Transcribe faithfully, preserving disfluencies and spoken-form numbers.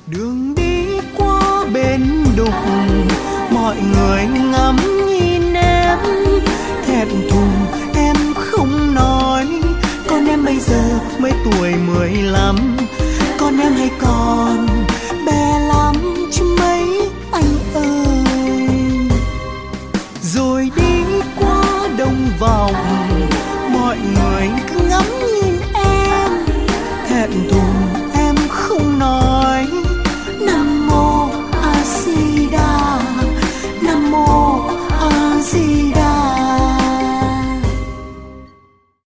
Đường đi qua bến đục, mọi người ngắm nhìn em, thẹn thùng em không nói. Con em bây giờ mới tuổi mười lăm, con em hay còn bé lắm chứ mấy anh ơi. Rồi đi qua đồng vọng, mọi người cứ ngắm nhìn em, thẹn thùng